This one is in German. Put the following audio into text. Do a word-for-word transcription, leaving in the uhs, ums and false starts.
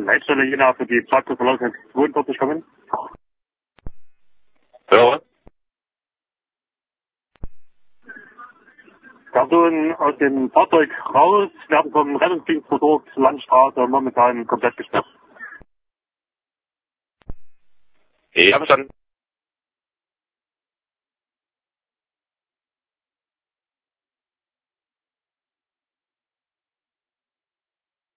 Leitstelle Jena für die Fahrzeugverlauf zweiundvierzig kommen. Ja. Personen aus dem Fahrzeug raus, werden vom Rettungsdienst versorgt, Landstraße momentan komplett gesperrt. Ich habe schon.